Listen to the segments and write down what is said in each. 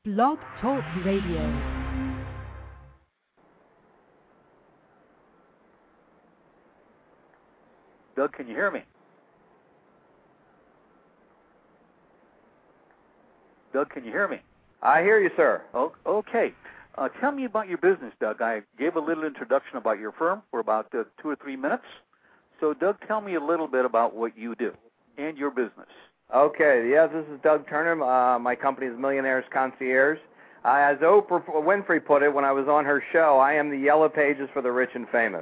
Blog Talk Radio. Doug, can you hear me? Doug, can you hear me? I hear you, sir. Oh, okay. Tell me about your business, Doug. I gave a little introduction about your firm for about 2 or 3 minutes. So, Doug, tell me a little bit about what you do and your business. Okay. Yes, this is Doug Turner. My company is Millionaire's Concierge. As Oprah Winfrey put it when I was on her show, I am the Yellow Pages for the rich and famous.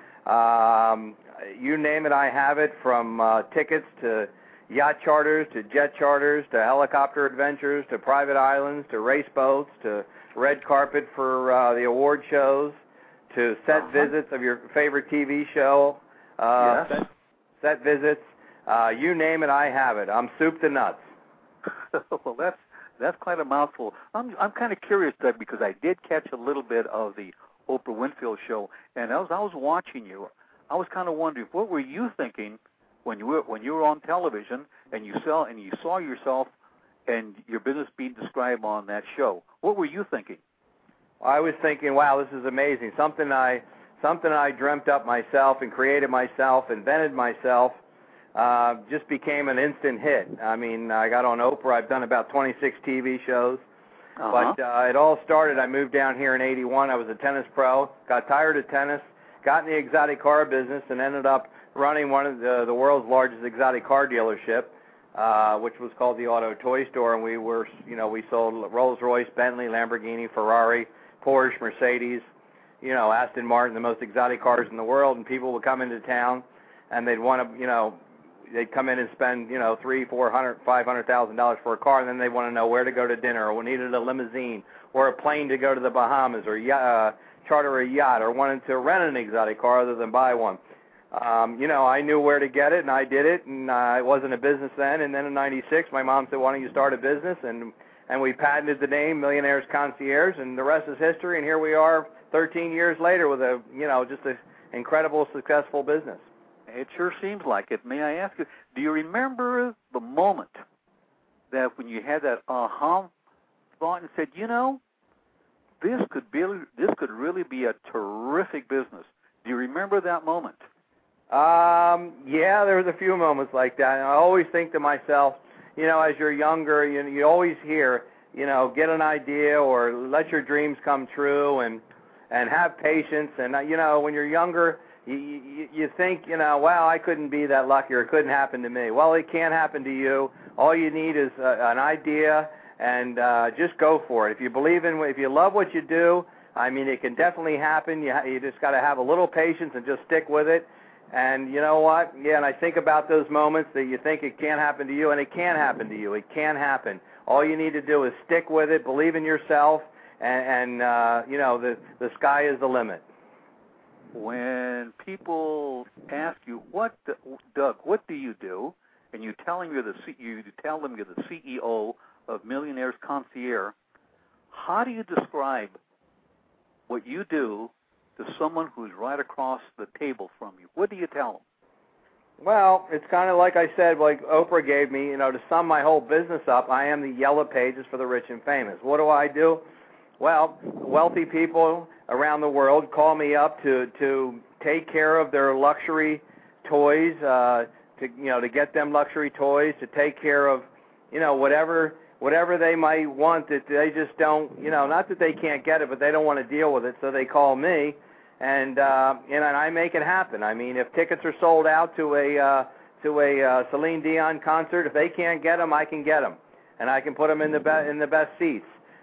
You name it, I have it, from tickets to yacht charters, to jet charters, to helicopter adventures, to private islands, to race boats, to red carpet for the award shows, to set visits of your favorite TV show, set visits. You name it, I have it. I'm soup to nuts. Well, that's quite a mouthful. I'm kind of curious, Doug, because I did catch a little bit of the Oprah Winfrey show, and as I was watching you, I was kind of wondering, what were you thinking when you were on television and you saw yourself and your business being described on that show? What were you thinking? I was thinking, wow, this is amazing. Something I dreamt up myself and created myself, invented myself, just became an instant hit. I mean, I got on Oprah. I've done about 26 TV shows. But it all started, I moved down here in 81. I was a tennis pro, got tired of tennis, got in the exotic car business, and ended up running one of the world's largest exotic car dealership, which was called the Auto Toy Store, and we sold Rolls-Royce, Bentley, Lamborghini, Ferrari, Porsche, Mercedes, Aston Martin, the most exotic cars in the world, and people would come into town, and they'd want to, they'd come in and spend, $300,000, $400,000, $500,000 for a car, and then they want to know where to go to dinner, or needed a limousine, or a plane to go to the Bahamas, or charter a yacht, or wanted to rent an exotic car other than buy one. I knew where to get it, and I did it, and it wasn't a business then. And then in '96, my mom said, "Why don't you start a business?" And we patented the name Millionaire's Concierge, and the rest is history. And here we are, 13 years later, with just an incredible, successful business. It sure seems like it. May I ask you, do you remember the moment that when you had that aha thought and said, this could really be a terrific business? Do you remember that moment? Yeah, there was a few moments like that. And I always think to myself, as you're younger, you always hear, get an idea or let your dreams come true and have patience. And, when you're younger, you think, wow, I couldn't be that lucky or it couldn't happen to me. Well, it can happen to you. All you need is an idea and just go for it. If you love what you do, I mean, it can definitely happen. You just got to have a little patience and just stick with it. And you know what? Yeah, and I think about those moments that you think it can't happen to you, and it can happen to you. It can happen. All you need to do is stick with it, believe in yourself, and the sky is the limit. When people ask you, Doug, what do you do? And you tell them you're the CEO of Millionaire's Concierge, how do you describe what you do to someone who's right across the table from you? What do you tell them? Well, it's kind of like I said, like Oprah gave me, to sum my whole business up, I am the Yellow Pages for the rich and famous. What do I do? Well, wealthy people around the world call me up to take care of their luxury toys, to get them luxury toys, to take care of, whatever they might want that they just don't, not that they can't get it, but they don't want to deal with it, so they call me, and I make it happen. I mean, if tickets are sold out to a Celine Dion concert, if they can't get them, I can get them, and I can put them in the best seats.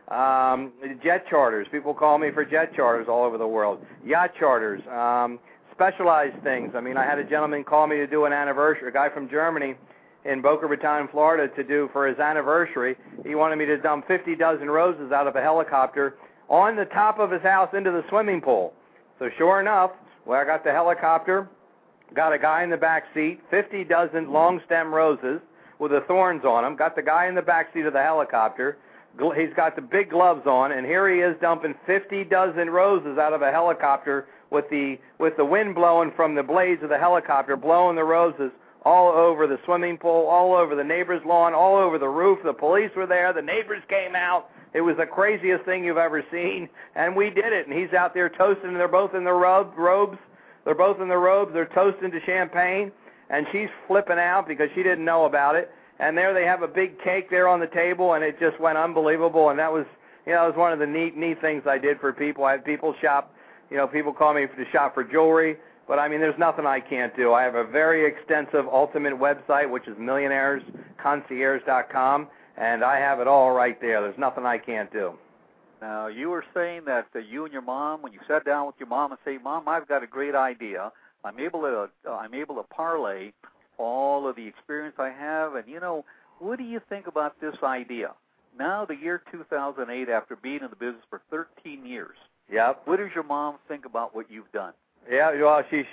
Jet charters. People call me for jet charters all over the world. Yacht charters. Specialized things. I mean, I had a gentleman call me to do an anniversary, a guy from Germany in Boca Raton, Florida, to do for his anniversary. He wanted me to dump 50 dozen roses out of a helicopter on the top of his house into the swimming pool. So sure enough, I got the helicopter, got a guy in the back seat, 50 dozen long stem roses with the thorns on them, got the guy in the back seat of the helicopter. He's got the big gloves on, and here he is dumping 50 dozen roses out of a helicopter with the wind blowing from the blades of the helicopter, blowing the roses all over the swimming pool, all over the neighbor's lawn, all over the roof. The police were there. The neighbors came out. It was the craziest thing you've ever seen, and we did it. And he's out there toasting, and they're both in their robes. They're both in their robes. They're toasting to champagne, and she's flipping out because she didn't know about it. And there they have a big cake there on the table, and it just went unbelievable. And that was, it was one of the neat things I did for people. I had people shop, people call me to shop for jewelry. But, I mean, there's nothing I can't do. I have a very extensive ultimate website, which is millionairesconcierge.com, and I have it all right there. There's nothing I can't do. Now, you were saying that you and your mom, when you sat down with your mom and say, Mom, I've got a great idea. I'm able to parlay all of the experience I have, and, what do you think about this idea? Now, the year 2008, after being in the business for 13 years, yep. What does your mom think about what you've done? Yeah, well, she's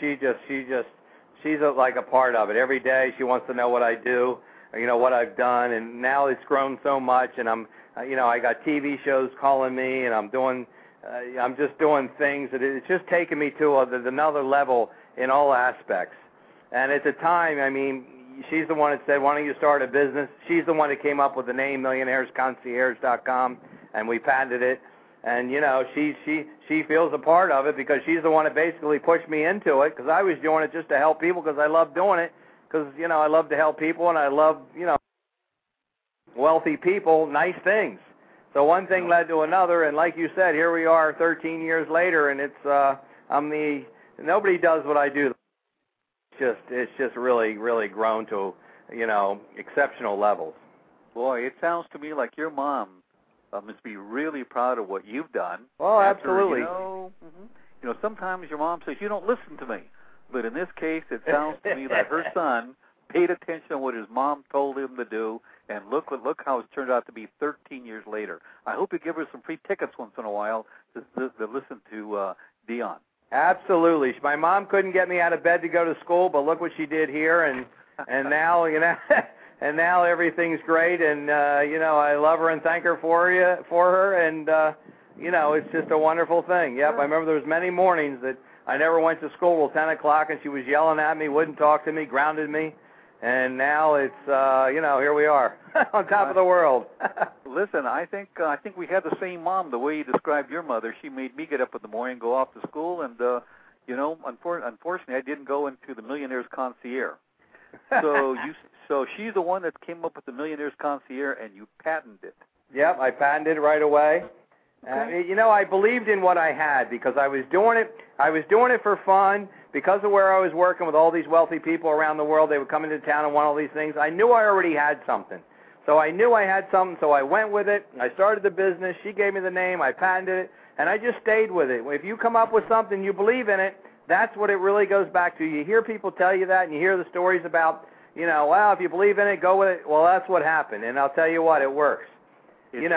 like a part of it. Every day she wants to know what I do, what I've done, and now it's grown so much, and I got TV shows calling me, and I'm just doing things that it's just taken me to another level in all aspects. And at the time, I mean, she's the one that said, why don't you start a business? She's the one that came up with the name millionairesconcierge.com, and we patented it. And, she feels a part of it because she's the one that basically pushed me into it, because I was doing it just to help people because I love doing it, because, I love to help people, and I love, wealthy people, nice things. So one thing led to another, and like you said, here we are 13 years later, and it's, nobody does what I do. It's just really, really grown to, exceptional levels. Boy, it sounds to me like your mom must be really proud of what you've done. Oh, absolutely. Sometimes your mom says, you don't listen to me. But in this case, it sounds to me that her son paid attention to what his mom told him to do, and look how it's turned out to be 13 years later. I hope you give her some free tickets once in a while to listen to Dion. Absolutely. My mom couldn't get me out of bed to go to school, but look what she did here, and now, and now everything's great, and, I love her and thank her for her, and, it's just a wonderful thing. Yep, I remember there was many mornings that I never went to school till 10 o'clock, and she was yelling at me, wouldn't talk to me, grounded me, and now it's, here we are, on top of the world. Listen, I think we had the same mom, the way you described your mother. She made me get up in the morning, go off to school, and, unfortunately, I didn't go into the Millionaire's Concierge. So she's the one that came up with the Millionaire's Concierge, and you patented it. Yep, I patented it right away. Okay. I believed in what I had because I was doing it. I was doing it for fun because of where I was working with all these wealthy people around the world. They would come into town and want all these things. I knew I already had something. So I knew I had something, so I went with it. I started the business. She gave me the name. I patented it, and I just stayed with it. If you come up with something, you believe in it, that's what it really goes back to. You hear people tell you that, and you hear the stories about, well, if you believe in it, go with it. Well, that's what happened, and I'll tell you what, it works. It's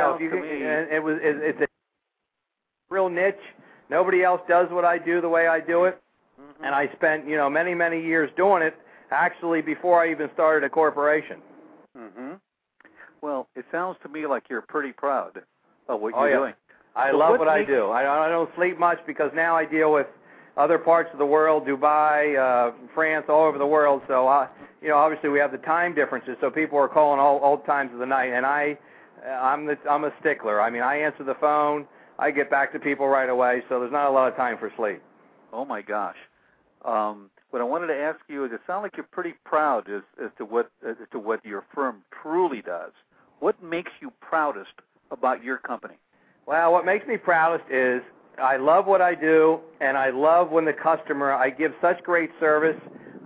a real niche. Nobody else does what I do the way I do it, and I spent, many, many years doing it, actually, before I even started a corporation. Mm-hmm. Well, it sounds to me like you're pretty proud of what you're doing. I love what I do. I don't sleep much because now I deal with other parts of the world, Dubai, France, all over the world. So, obviously we have the time differences, so people are calling all times of the night, and I'm a stickler. I mean, I answer the phone, I get back to people right away, so there's not a lot of time for sleep. Oh my gosh. What I wanted to ask you is, it sounds like you're pretty proud as to what your firm truly does. What makes you proudest about your company? Well, what makes me proudest is I love what I do, and I love when I give such great service.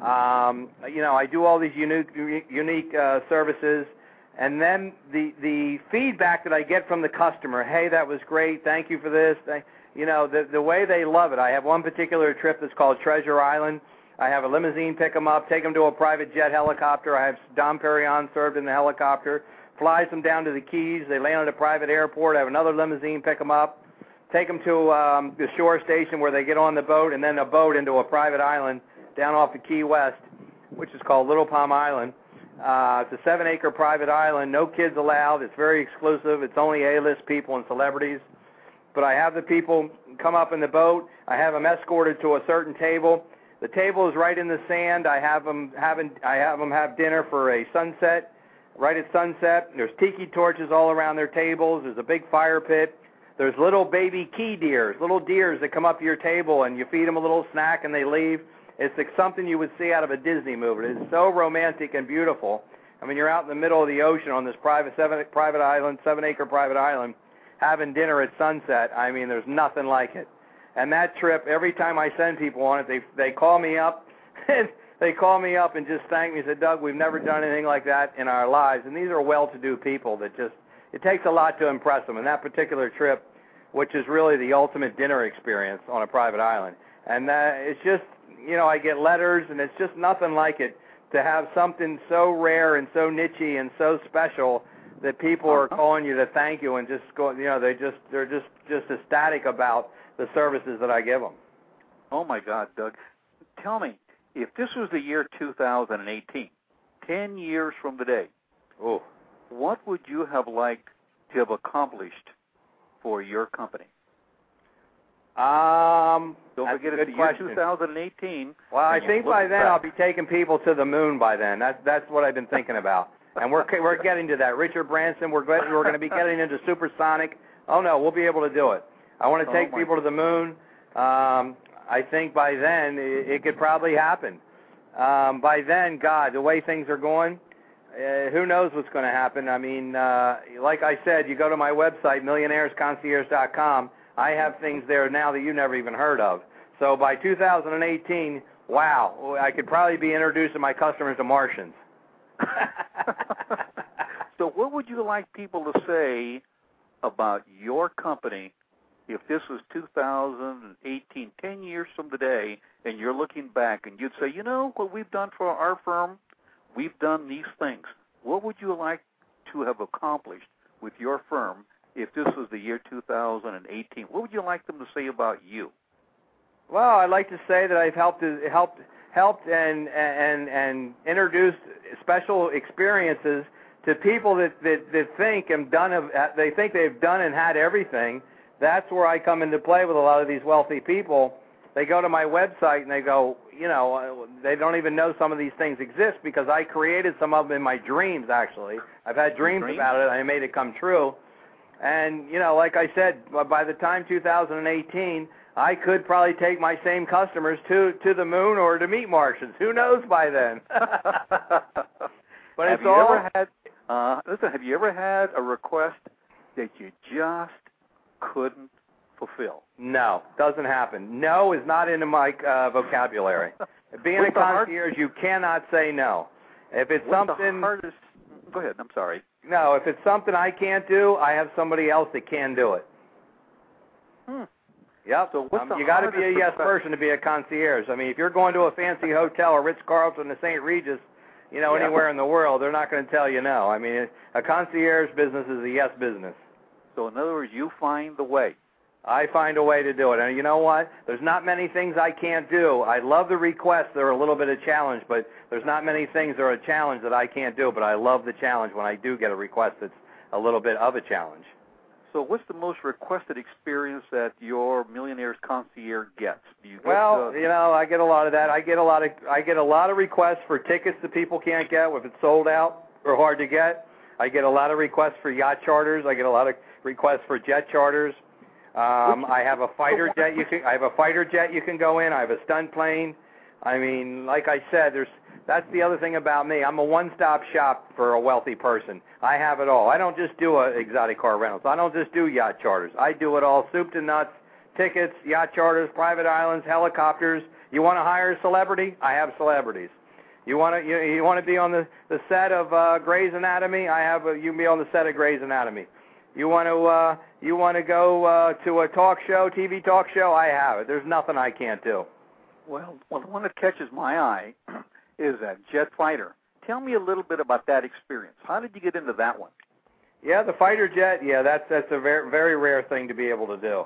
I do all these unique services, and then the feedback that I get from the customer, hey, that was great, thank you for this, the way they love it. I have one particular trip that's called Treasure Island. I have a limousine pick them up, take them to a private jet helicopter. I have Dom Perignon served in the helicopter, flies them down to the Keys. They land at a private airport. I have another limousine pick them up, take them to the shore station where they get on the boat, and then a boat into a private island down off the Key West, which is called Little Palm Island. It's a 7-acre private island, no kids allowed. It's very exclusive. It's only A-list people and celebrities. But I have the people come up in the boat. I have them escorted to a certain table. The table is right in the sand. I have them have dinner for a sunset, right at sunset. There's tiki torches all around their tables. There's a big fire pit. There's little baby key deers, little deers that come up to your table, and you feed them a little snack, and they leave. It's like something you would see out of a Disney movie. It's so romantic and beautiful. I mean, you're out in the middle of the ocean on this private 7-acre private island, having dinner at sunset. I mean, there's nothing like it. And that trip, every time I send people on it, they call me up, and they call me up and just thank me. Said, Doug, we've never done anything like that in our lives. And these are well-to-do people that just, it takes a lot to impress them. And that particular trip, which is really the ultimate dinner experience on a private island. And it's just, you know, I get letters, and it's just nothing like it to have something so rare and so niche-y and so special that people are calling you to thank you and just go, you know, they're just ecstatic about the services that I give them. Oh my God, Doug! Tell me, if this was the year 2018, 10 years from today, what would you have liked to have accomplished for your company? Don't forget, it's the year 2018. Well, I think by then I'll be taking people to the moon by then. That's what I've been thinking about. And we're getting to that. Richard Branson, we're going to be getting into supersonic. Oh, no, we'll be able to do it. I want to take people to the moon. I think by then it could probably happen. By then, God, the way things are going, who knows what's going to happen. I mean, like I said, you go to my website, millionairesconcierge.com. I have things there now that you never even heard of. So by 2018, wow, I could probably be introducing my customers to Martians. So what would you like people to say about your company if this was 2018, 10 years from today, and you're looking back and you'd say, you know, what we've done for our firm, we've done these things. What would you like to have accomplished with your firm if this was the year 2018? What would you like them to say about you? Well, I'd like to say that I've helped and introduced special experiences to people that think they think they've done and had everything. That's where I come into play with a lot of these wealthy people. They go to my website and they go, you know, they don't even know some of these things exist because I created some of them in my dreams, actually. I've had dreams about it. I made it come true. And, you know, like I said, by the time 2018, I could probably take my same customers to the moon or to meet Martians. Who knows by then? But have you ever had a request that you just couldn't fulfill? No, doesn't happen. No is not in my vocabulary. Being a concierge, you cannot say no. If it's something... Go ahead, I'm sorry. No, if it's something I can't do, I have somebody else that can do it. Yep. So you got to be a yes person to be a concierge. I mean, if you're going to a fancy hotel or Ritz-Carlton or St. Regis, you know, anywhere in the world, they're not going to tell you no. I mean, a concierge business is a yes business. So in other words, you find the way. I find a way to do it. And you know what? There's not many things I can't do. I love the requests. They're a little bit of a challenge, but there's not many things that are a challenge that I can't do. But I love the challenge when I do get a request that's a little bit of a challenge. So what's the most requested experience that your Millionaire's Concierge gets? Do you get, you know, I get a lot of that. I get a lot of requests for tickets that people can't get if it's sold out or hard to get. I get a lot of requests for yacht charters. I get a lot of requests for jet charters. I have a fighter jet. I have a fighter jet you can go in. I have a stunt plane. I mean, like I said, that's the other thing about me. I'm a one-stop shop for a wealthy person. I have it all. I don't just do exotic car rentals. I don't just do yacht charters. I do it all, soup to nuts, tickets, yacht charters, private islands, helicopters. You want to hire a celebrity? I have celebrities. You want to be on the set of Grey's Anatomy? You can be on the set of Grey's Anatomy. You want to go to a talk show, TV talk show? I have it. There's nothing I can't do. Well, the one that catches my eye is that jet fighter. Tell me a little bit about that experience. How did you get into that one? Yeah, the fighter jet. Yeah, that's a very, very rare thing to be able to do.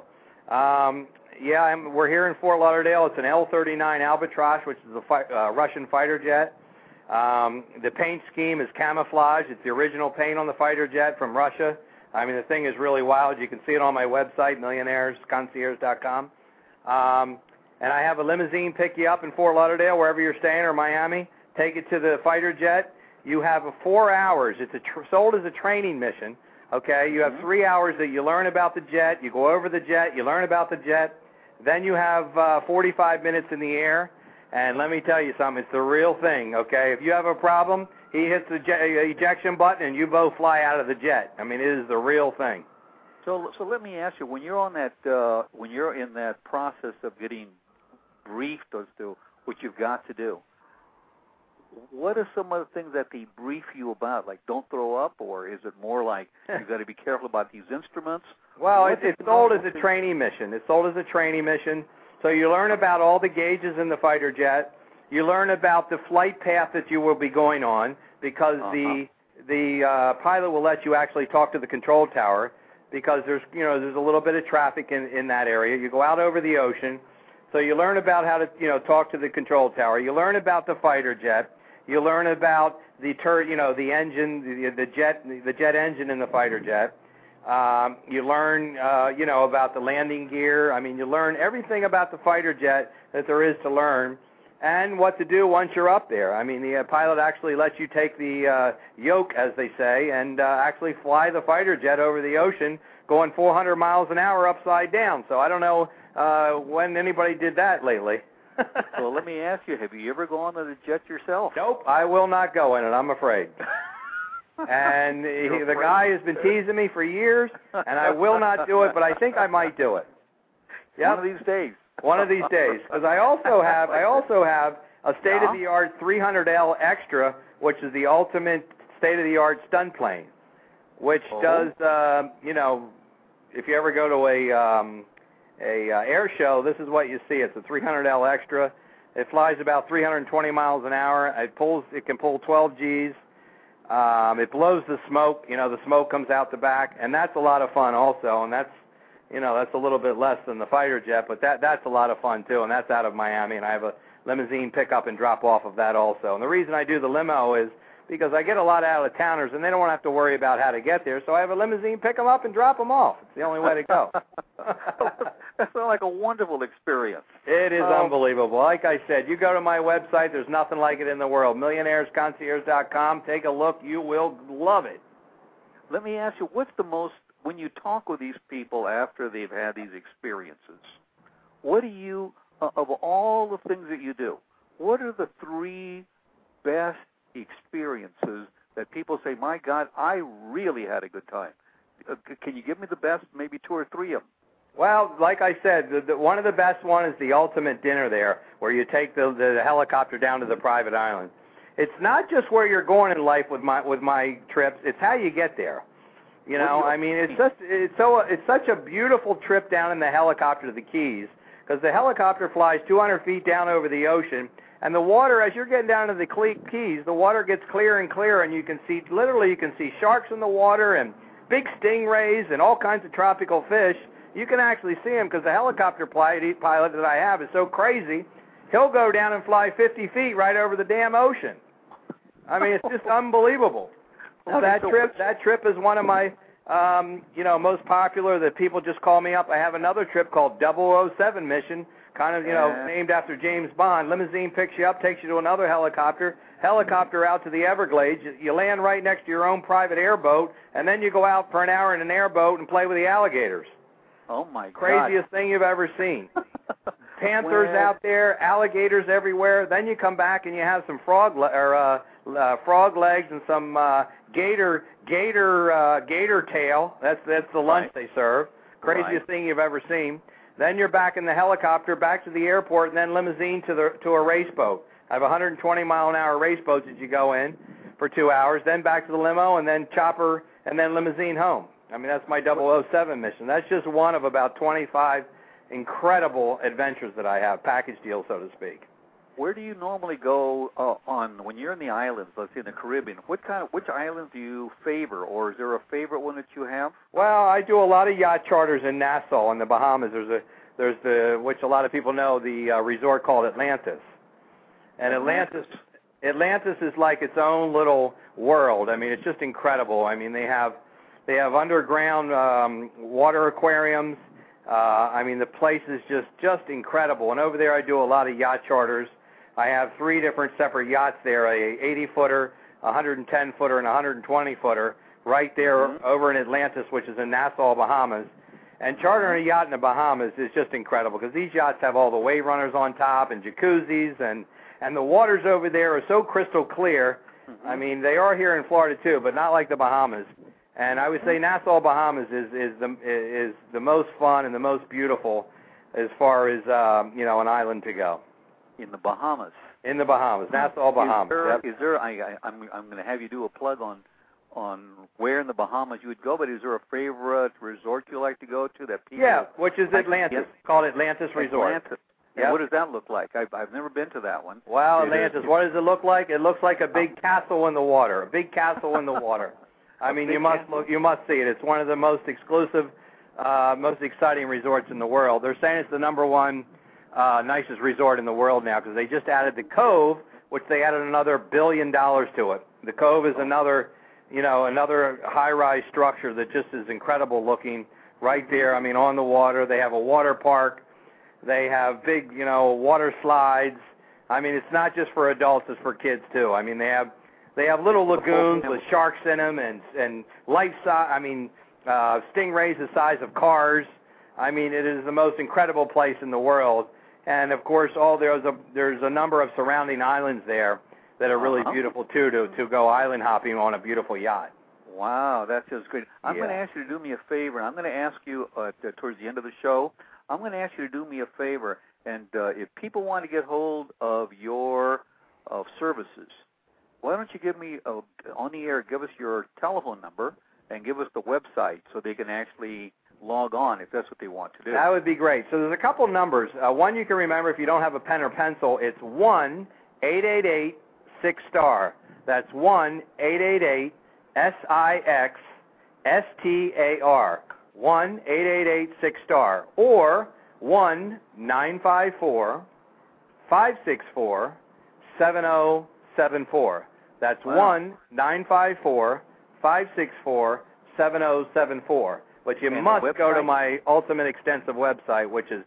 We're here in Fort Lauderdale. It's an L-39 Albatross, which is a Russian fighter jet. The paint scheme is camouflage. It's the original paint on the fighter jet from Russia. I mean, the thing is really wild. You can see it on my website, millionairesconcierge.com. and I have a limousine pick you up in Fort Lauderdale, wherever you're staying, or Miami, take it to the fighter jet. You have 4 hours. It's sold as a training mission. Okay, you have 3 hours that you learn about the jet. You go over the jet. You learn about the jet. Then you have 45 minutes in the air. And let me tell you something. It's the real thing. Okay, if you have a problem, he hits the ejection button, and you both fly out of the jet. I mean, it is the real thing. So let me ask you: when you're on that, when you're in that process of getting briefed as to what you've got to do, what are some of the things that they brief you about? Like, don't throw up, or is it more like you've got to be careful about these instruments? Well, it's sold as a training mission. It's sold as a training mission. So you learn about all the gauges in the fighter jet. You learn about the flight path that you will be going on, because the pilot will let you actually talk to the control tower, because there's a little bit of traffic in that area. You go out over the ocean, so you learn about how to talk to the control tower. You learn about the fighter jet. You learn about the engine, the jet engine in the fighter jet. You learn about the landing gear. I mean, you learn everything about the fighter jet that there is to learn, and what to do once you're up there. I mean, the pilot actually lets you take the yoke, as they say, and actually fly the fighter jet over the ocean, going 400 miles an hour upside down. So I don't know when anybody did that lately. Well, let me ask you, have you ever gone on a jet yourself? Nope, I will not go in it, I'm afraid. And the guy has been teasing me for years, and I will not do it, but I think I might do it. Yep. One of these days. One of these days. Because I also have a state-of-the-art 300L Extra, which is the ultimate state-of-the-art stunt plane, which does, if you ever go to a air show, this is what you see. It's a 300L Extra. It flies about 320 miles an hour. It can pull 12 Gs. It blows the smoke. The smoke comes out the back, and that's a lot of fun also. And that's a little bit less than the fighter jet, but that's a lot of fun too. And that's out of Miami, and I have a limousine pickup and drop off of that also. And the reason I do the limo is because I get a lot of out-of-towners, and they don't want to have to worry about how to get there, so I have a limousine, pick them up, and drop them off. It's the only way to go. That sounds like a wonderful experience. It is unbelievable. Like I said, you go to my website, there's nothing like it in the world, millionairesconcierge.com. Take a look. You will love it. Let me ask you, when you talk with these people after they've had these experiences, what do you, of all the things that you do, what are the 3 best experiences that people say, my God, I really had a good time? Can you give me the best, maybe 2 or 3 of them? Well, like I said, one of the best one is the ultimate dinner there, where you take the helicopter down to the private island. It's not just where you're going in life with my trips; it's how you get there. I mean, it's such a beautiful trip down in the helicopter to the Keys, because the helicopter flies 200 feet down over the ocean. And the water, as you're getting down to the Keys, the water gets clearer and clearer, and you can see sharks in the water and big stingrays and all kinds of tropical fish. You can actually see them, because the helicopter pilot that I have is so crazy, he'll go down and fly 50 feet right over the damn ocean. I mean, it's just unbelievable. Now, that trip is one of my, most popular that people just call me up. I have another trip called 007 Mission, kind of, named after James Bond. Limousine picks you up, takes you to another helicopter out to the Everglades. You land right next to your own private airboat, and then you go out for an hour in an airboat and play with the alligators. Oh, my God. Craziest thing you've ever seen. Panthers out there, alligators everywhere. Then you come back and you have some frog legs and some gator tail. That's the lunch they serve. Craziest thing you've ever seen. Then you're back in the helicopter, back to the airport, and then limousine to a race boat. I have 120-mile-an-hour race boats that you go in for 2 hours, then back to the limo, and then chopper, and then limousine home. I mean, that's my 007 mission. That's just one of about 25 incredible adventures that I have, package deal, so to speak. Where do you normally go when you're in the islands, let's say in the Caribbean? Which islands do you favor, or is there a favorite one that you have? Well, I do a lot of yacht charters in Nassau in the Bahamas. There's the which a lot of people know, the resort called Atlantis. And Atlantis is like its own little world. I mean, it's just incredible. I mean, they have underground water aquariums. I mean, the place is just incredible. And over there I do a lot of yacht charters. I have 3 different separate yachts there, a 80-footer, a 110-footer, and a 120-footer, right there over in Atlantis, which is in Nassau, Bahamas. And chartering a yacht in the Bahamas is just incredible because these yachts have all the wave runners on top and jacuzzis, and the waters over there are so crystal clear. I mean, they are here in Florida too, but not like the Bahamas. And I would say Nassau, Bahamas is the most fun and the most beautiful as far as an island to go. In the Bahamas. In the Bahamas, Nassau, Bahamas. Is there? I'm going to have you do a plug on where in the Bahamas you would go, but is there a favorite resort you like to go to that people? Yeah, which is Atlantis, called Atlantis Resort. Atlantis. Yep. What does that look like? I've never been to that one. Well, Atlantis, what does it look like? It looks like a big castle in the water. A big castle in the water. I mean, you must see it. It's one of the most exclusive, most exciting resorts in the world. They're saying it's the #1 nicest resort in the world now because they just added the Cove, which they added another $1 billion to it. The Cove is another high-rise structure that just is incredible looking right there. I mean, on the water. They have a water park. They have big, water slides. I mean, it's not just for adults; it's for kids too. I mean, they have little lagoons with sharks in them and life-size. I mean, stingrays the size of cars. I mean, it is the most incredible place in the world. And of course, there's a number of surrounding islands there that are really beautiful too to go island hopping on a beautiful yacht. Wow, that sounds great. I'm going to ask you to do me a favor. I'm going to ask you towards the end of the show. I'm going to ask you to do me a favor, and if people want to get hold of your services, why don't you give me, on the air, give us your telephone number and give us the website so they can actually log on if that's what they want to do. That would be great. So there's a couple numbers. One you can remember if you don't have a pen or pencil. It's 1-888-6-STAR. That's 1-888-SIX-STAR. 1-888-6-STAR or 1-954-564-7074. That's 1-954-564-7074. But you must go to my ultimate extensive website, which is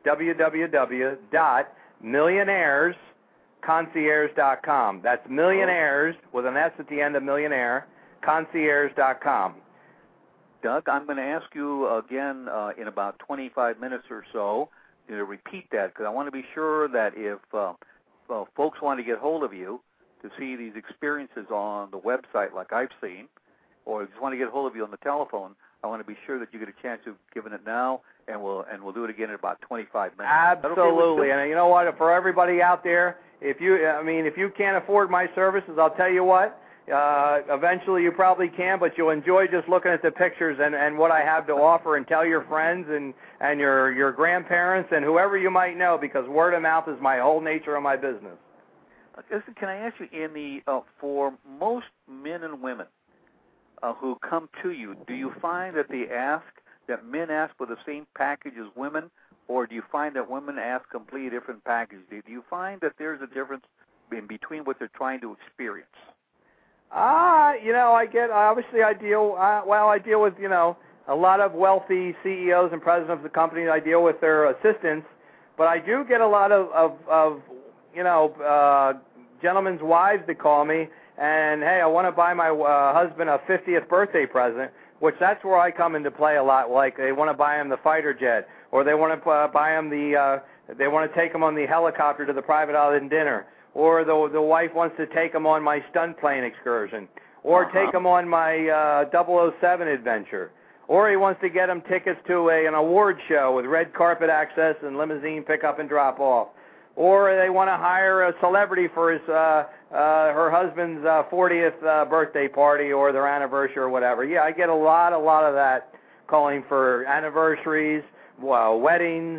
www.millionairesconcierge.com. That's millionaires with an S at the end of millionaire, concierge.com. Doug, I'm going to ask you again in about 25 minutes or so to repeat that because I want to be sure that if folks want to get hold of you to see these experiences on the website like I've seen, or just want to get hold of you on the telephone, I want to be sure that you get a chance of giving it now, and we'll do it again in about 25 minutes. Absolutely, and you know what? For everybody out there, if you can't afford my services, I'll tell you what. Eventually you probably can, but you'll enjoy just looking at the pictures and what I have to offer, and tell your friends and your grandparents and whoever you might know, because word of mouth is my whole nature of my business. Listen, can I ask you, for most men and women who come to you, do you find that men ask for the same package as women, or do you find that women ask completely different packages? Do you find that there's a difference in between what they're trying to experience? I deal with, a lot of wealthy CEOs and presidents of the companies. I deal with their assistants, but I do get a lot of gentlemen's wives that call me and, hey, I want to buy my husband a 50th birthday present, which that's where I come into play a lot. Like they want to buy him the fighter jet, or they want to buy him they want to take him on the helicopter to the private island dinner. Or the wife wants to take him on my stunt plane excursion, or take him on my 007 adventure, or he wants to get him tickets to an award show with red carpet access and limousine pickup and drop off, or they want to hire a celebrity for his her husband's 40th birthday party or their anniversary or whatever. Yeah, I get a lot of that calling for anniversaries, weddings.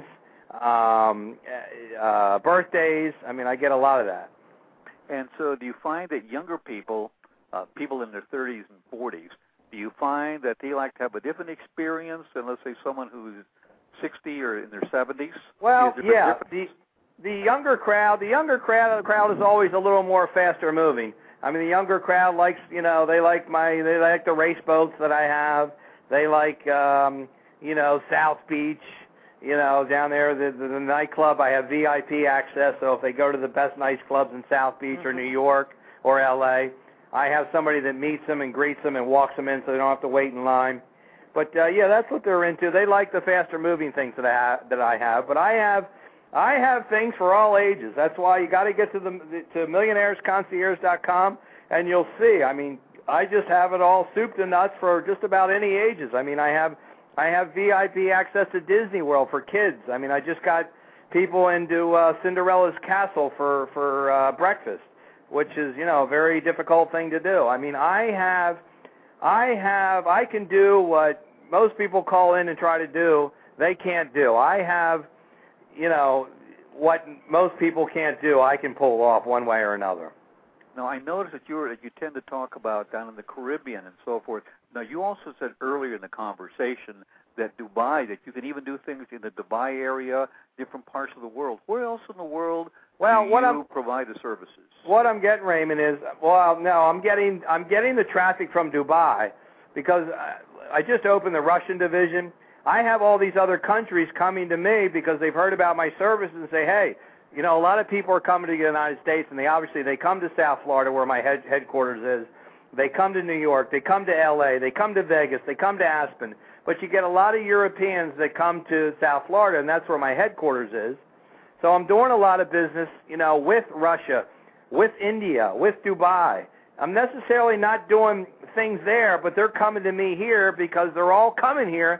Birthdays. I mean, I get a lot of that. And so do you find that younger people, people in their 30s and 40s, do you find that they like to have a different experience than, let's say, someone who's 60 or in their 70s? Well, yeah. The younger crowd is always a little more faster moving. I mean, the younger crowd likes, they like the race boats that I have. They like, South Beach. down there, the nightclub, I have VIP access, so if they go to the best nightclubs in South Beach or New York or L.A., I have somebody that meets them and greets them and walks them in so they don't have to wait in line. But, that's what they're into. They like the faster-moving things that I have. But I have things for all ages. That's why you got to get to millionairesconcierge.com, and you'll see. I mean, I just have it all soup to nuts for just about any ages. I mean, I have VIP access to Disney World for kids. I mean, I just got people into Cinderella's Castle for breakfast, which is, a very difficult thing to do. I mean, I can do what most people call in and try to do. They can't do. I have, what most people can't do, I can pull off one way or another. Now, I noticed that you tend to talk about down in the Caribbean and so forth. Now, you also said earlier in the conversation that Dubai, that you can even do things in the Dubai area, different parts of the world. Where else in the world do you provide the services? What I'm getting, Raymond, is, I'm getting the traffic from Dubai because I just opened the Russian division. I have all these other countries coming to me because they've heard about my services and say, hey, a lot of people are coming to the United States, and they come to South Florida where my headquarters is. They come to New York. They come to L.A. They come to Vegas. They come to Aspen. But you get a lot of Europeans that come to South Florida, and that's where my headquarters is. So I'm doing a lot of business, with Russia, with India, with Dubai. I'm necessarily not doing things there, but they're coming to me here because they're all coming here.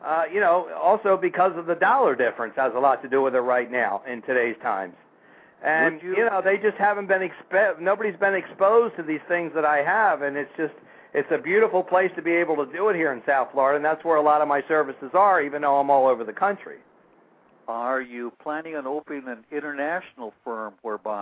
Also because of the dollar difference has a lot to do with it right now in today's times. And, they just haven't been nobody's been exposed to these things that I have, and it's a beautiful place to be able to do it here in South Florida, and that's where a lot of my services are, even though I'm all over the country. Are you planning on opening an international firm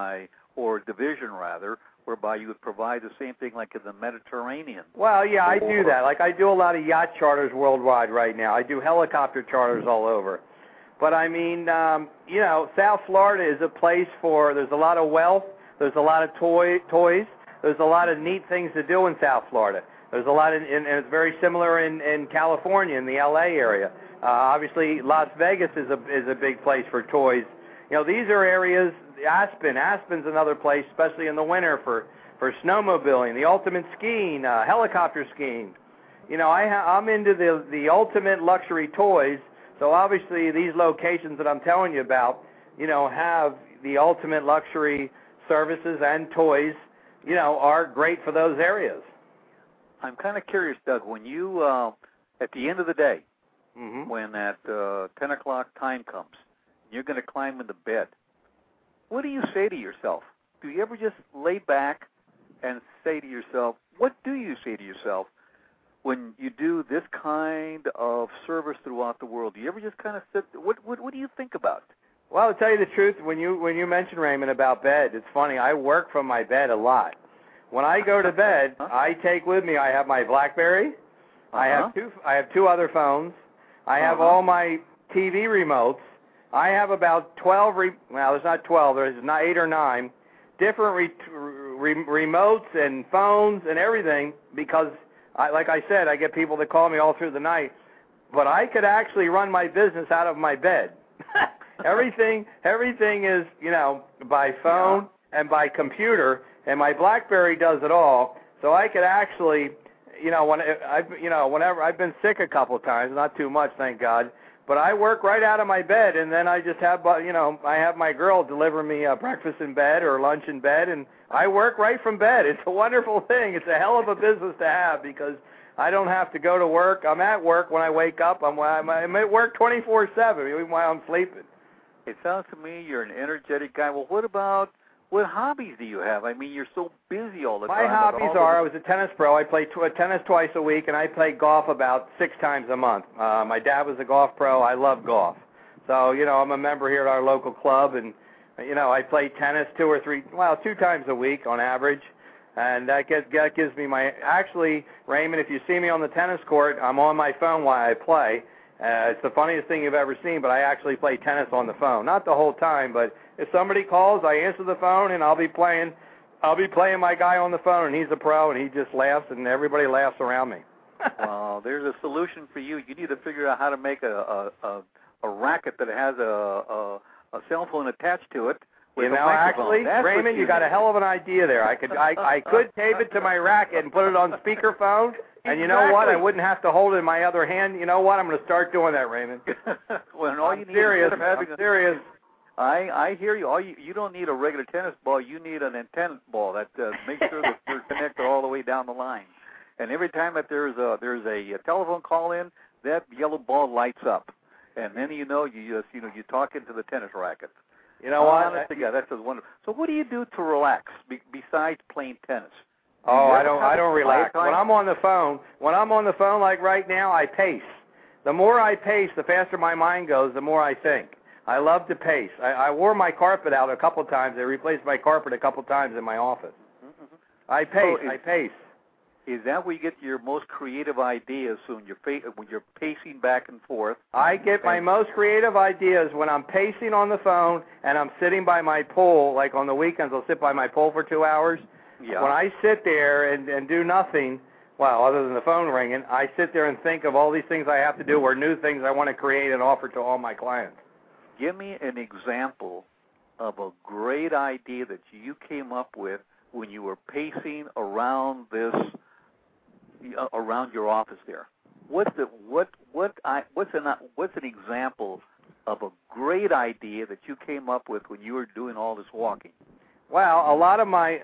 or division whereby you would provide the same thing like in the Mediterranean? Well, yeah, I do that. Like I do a lot of yacht charters worldwide right now. I do helicopter charters all over. But I mean, South Florida is a place there's a lot of wealth, there's a lot of toys, there's a lot of neat things to do in South Florida. There's a lot, and it's very similar in California, in the L.A. area. Obviously, Las Vegas is a big place for toys. These are areas. Aspen's another place, especially in the winter for snowmobiling, the ultimate skiing, helicopter skiing. I'm into the ultimate luxury toys. So obviously, these locations that I'm telling you about, have the ultimate luxury services and toys. Are great for those areas. I'm kind of curious, Doug. When you, at the end of the day, when that 10 o'clock time comes, you're going to climb into bed. What do you say to yourself? Do you ever just lay back and say to yourself, what do you say to yourself when you do this kind of service throughout the world? Do you ever just kind of sit, what do you think about? Well, to tell you the truth, when you mentioned, Raymond, about bed, it's funny, I work from my bed a lot. When I go to bed, I take with me, I have my BlackBerry, I have two other phones, I have all my TV remotes, I have about 12, there's not 12, there's 8 or 9 different remotes and phones and everything because, like I said, I get people that call me all through the night, but I could actually run my business out of my bed. Everything is, by phone and by computer, and my BlackBerry does it all, so I could actually, whenever I've been sick a couple of times, not too much, thank God, but I work right out of my bed, and then I just have, I have my girl deliver me breakfast in bed or lunch in bed, and I work right from bed. It's a wonderful thing. It's a hell of a business to have because I don't have to go to work. I'm at work when I wake up. I'm at work 24/7, even while I'm sleeping. It sounds to me you're an energetic guy. Well, what hobbies do you have? I mean, you're so busy all the time. My hobbies are, I was a tennis pro. I play tennis twice a week, and I play golf about 6 times a month. My dad was a golf pro. I love golf. So, I'm a member here at our local club, and, I play tennis 2 times a week on average. And that gives me actually, Raymond, if you see me on the tennis court, I'm on my phone while I play. It's the funniest thing you've ever seen, but I actually play tennis on the phone. Not the whole time, but if somebody calls, I answer the phone, and I'll be playing my guy on the phone, and he's a pro, and he just laughs, and everybody laughs around me. Well, there's a solution for you. You need to figure out how to make a a racket that has a cell phone attached to it. You know, actually, Raymond, you got a hell of an idea there. I could tape it to my racket and put it on speakerphone, and you know what? I wouldn't have to hold it in my other hand. You know what? I'm going to start doing that, Raymond. Well, all you need serious. Is having I'm serious. I hear you. You don't need a regular tennis ball. You need an antenna ball that makes sure that you're connected all the way down the line. And every time that there's a telephone call in, that yellow ball lights up, and then you just talk into the tennis racket. You know what? Honestly, yeah, that's just wonderful. So, what do you do to relax besides playing tennis? Oh, I don't relax. When I'm on the phone, like right now, I pace. The more I pace, the faster my mind goes. The more I think. I love to pace. I wore my carpet out a couple times. I replaced my carpet a couple times in my office. Mm-hmm. I pace. I pace. Is that where you get your most creative ideas? So when you're pacing back and forth? I get my most creative ideas when I'm pacing on the phone and I'm sitting by my pool. Like on the weekends, I'll sit by my pool for 2 hours. Yeah. When I sit there and do nothing, well, other than the phone ringing, I sit there and think of all these things I have to do or new things I want to create and offer to all my clients. Give me an example of a great idea that you came up with when you were pacing around around your office there. What's an example of a great idea that you came up with when you were doing all this walking? Well, a lot of my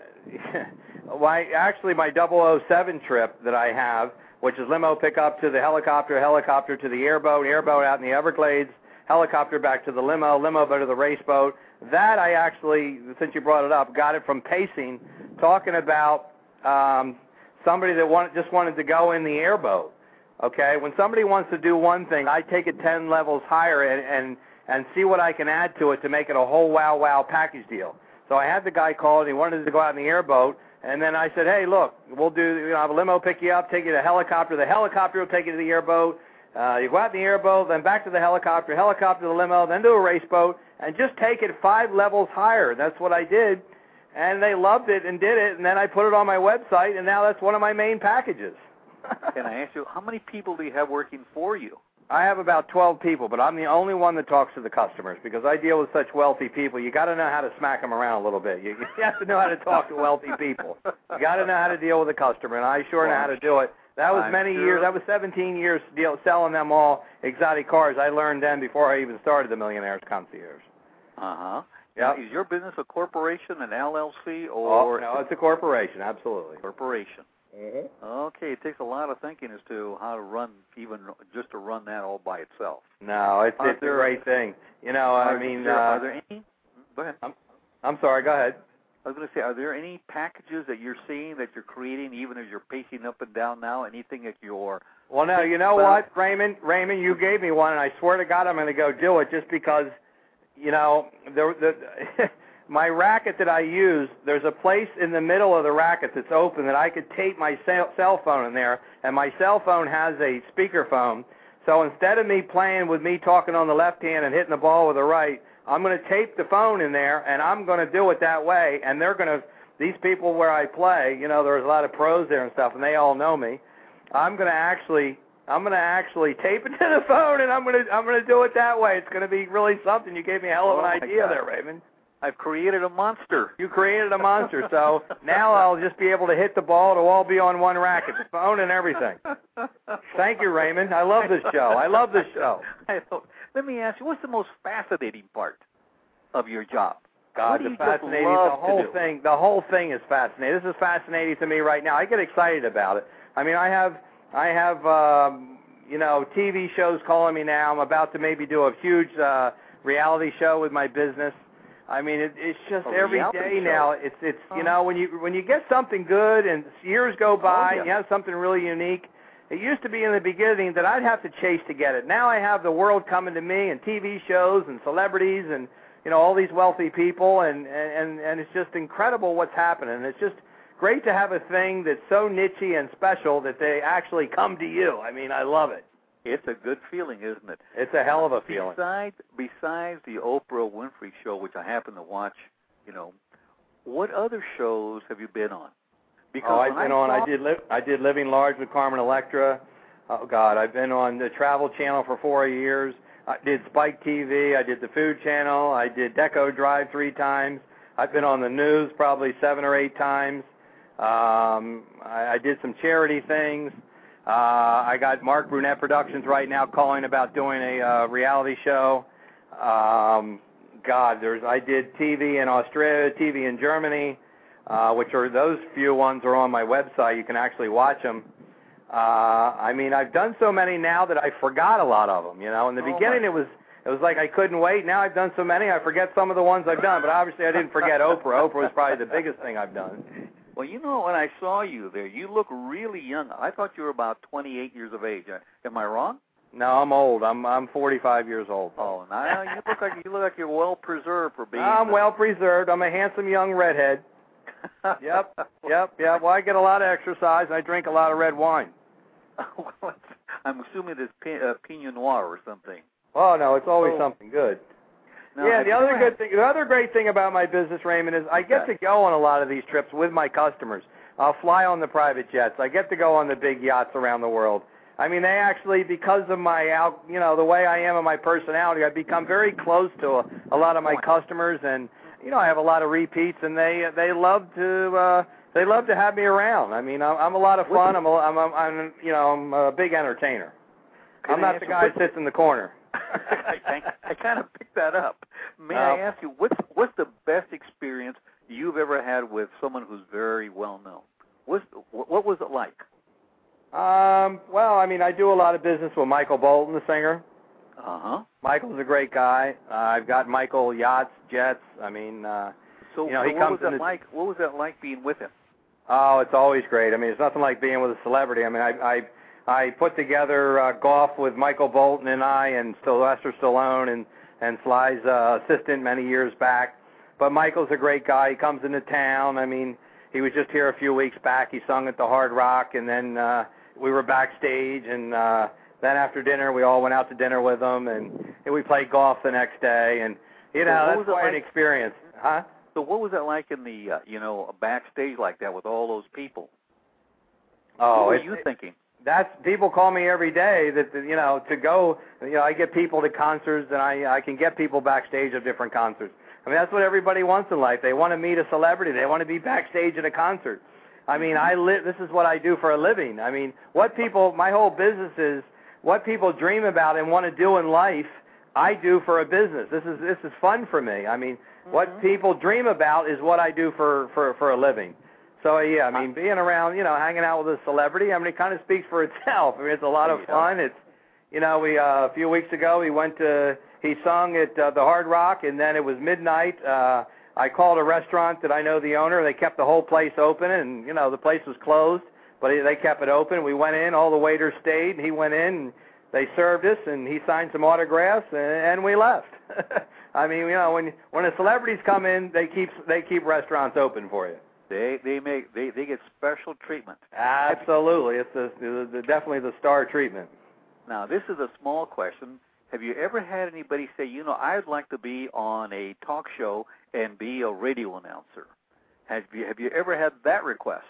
007 trip that I have, which is limo pickup to the helicopter to the airboat out in the Everglades, helicopter back to the limo back to the race boat. That I actually, since you brought it up, got it from pacing, talking about somebody that just wanted to go in the airboat. Okay, when somebody wants to do one thing, I take it 10 levels higher and see what I can add to it to make it a whole wow package deal. So I had the guy call, and he wanted to go out in the airboat, and then I said, hey, look, we'll do, have a limo pick you up, take you to the helicopter will take you to the airboat, you go out in the airboat, then back to the helicopter to the limo, then to a race boat, and just take it 5 levels higher. That's what I did, and they loved it and did it, and then I put it on my website, and now that's one of my main packages. Can I ask you, how many people do you have working for you? I have about 12 people, but I'm the only one that talks to the customers because I deal with such wealthy people. You got to know how to smack them around a little bit. You have to know how to talk to wealthy people. You got to know how to deal with a customer, and I sure know how to do it. That was many years. That was 17 years selling them all exotic cars. I learned them before I even started the Millionaire's Concierge. Uh-huh. Yeah. Is your business a corporation, an LLC, or? Oh, no, it's a corporation, absolutely. Corporation. Mm-hmm. Okay, it takes a lot of thinking as to how to run, even just to run that all by itself. No, it's a great thing. You know, are there any? Go ahead. I'm sorry. Go ahead. I was going to say, are there any packages that you're seeing that you're creating, even as you're pacing up and down now? Anything that you're? Well, no. You know what, Raymond, you gave me one, and I swear to God, I'm going to go do it just because, you know, my racket that I use, there's a place in the middle of the racket that's open that I could tape my cell phone in there, and my cell phone has a speakerphone. So instead of me playing with me talking on the left hand and hitting the ball with the right, I'm going to tape the phone in there, and I'm going to do it that way. And these people where I play, you know, there's a lot of pros there and stuff, and they all know me. I'm going to actually tape it to the phone, and I'm going to do it that way. It's going to be really something. You gave me a hell of an idea there, Raymond. I've created a monster. You created a monster, so now I'll just be able to hit the ball. It'll all be on one racket, the phone and everything. Thank you, Raymond. I love this show. Let me ask you, what's the most fascinating part of your job? God, the whole thing is fascinating. This is fascinating to me right now. I get excited about it. I mean, I have TV shows calling me now. I'm about to maybe do a huge reality show with my business. I mean, it's just every day now. It's you know, when you get something good and years go by and you have something really unique. It used to be in the beginning that I'd have to chase to get it. Now I have the world coming to me and TV shows and celebrities and, you know, all these wealthy people and it's just incredible what's happening. It's just great to have a thing that's so niche-y and special that they actually come to you. I mean, I love it. It's a good feeling, isn't it? It's a hell of a feeling. Besides the Oprah Winfrey show, which I happen to watch, you know, what other shows have you been on? Because I did Living Large with Carmen Electra. Oh God, I've been on the Travel Channel for 4 years. I did Spike TV. I did the Food Channel. I did Deco Drive 3 times. I've been on the news probably 7 or 8 times. I did some charity things. I got Mark Brunette Productions right now calling about doing a reality show. I did TV in Australia, TV in Germany, which are those few ones are on my website. You can actually watch them. I mean, I've done so many now that I forgot a lot of them. You know, in the beginning it was like I couldn't wait. Now I've done so many, I forget some of the ones I've done. But obviously I didn't forget Oprah. Oprah was probably the biggest thing I've done. Well, you know, when I saw you there, you look really young. I thought you were about 28 years of age. Am I wrong? No, I'm old. I'm 45 years old. Oh, now you look like you're well preserved for being. I'm well preserved. I'm a handsome young redhead. Yep. Well, I get a lot of exercise and I drink a lot of red wine. Well, I'm assuming it's Pinot Noir or something. Oh no, it's always something good. Now, yeah, the other great thing about my business, Raymond, is I get to go on a lot of these trips with my customers. I'll fly on the private jets. I get to go on the big yachts around the world. I mean, they actually, because of my, the way I am and my personality, I've become very close to a lot of my customers, and I have a lot of repeats, and they love to have me around. I mean, I'm a lot of fun. I'm a big entertainer. I'm not the guy who sits in the corner. I kind of picked that up. May I ask you, what's the best experience you've ever had with someone who's very well known? What was it like? Well, I mean, I do a lot of business with Michael Bolton, the singer. Uh-huh. Michael's a great guy. I've got Michael yachts, jets. I mean, so he what comes was it like? What was it like being with him? Oh, it's always great. I mean, it's nothing like being with a celebrity. I mean, I put together golf with Michael Bolton and I and Sylvester Stallone and Sly's assistant many years back. But Michael's a great guy. He comes into town. I mean, he was just here a few weeks back. He sung at the Hard Rock, and then we were backstage, and then after dinner we all went out to dinner with him, and we played golf the next day, and that's quite an experience. Huh? So what was it like in the backstage like that with all those people? Oh, what were you thinking? That's people call me every day that to go. I get people to concerts, and I can get people backstage at different concerts. I mean, that's what everybody wants in life. They want to meet a celebrity. They want to be backstage at a concert. I mean, this is what I do for a living. I mean, my whole business is what people dream about and want to do in life, I do for a business. This is fun for me. I mean, what people dream about is what I do for a living. So, yeah, I mean, being around, hanging out with a celebrity, I mean, it kind of speaks for itself. I mean, it's a lot of fun. It's, we a few weeks ago, he sung at the Hard Rock, and then it was midnight. I called a restaurant that I know the owner. They kept the whole place open, and, the place was closed, but they kept it open. We went in. All the waiters stayed, and he went in, and they served us, and he signed some autographs, and we left. I mean, when the celebrities come in, they keep restaurants open for you. They get special treatment. Absolutely. It's definitely the star treatment. Now, this is a small question. Have you ever had anybody say, I'd like to be on a talk show and be a radio announcer? Have you ever had that request?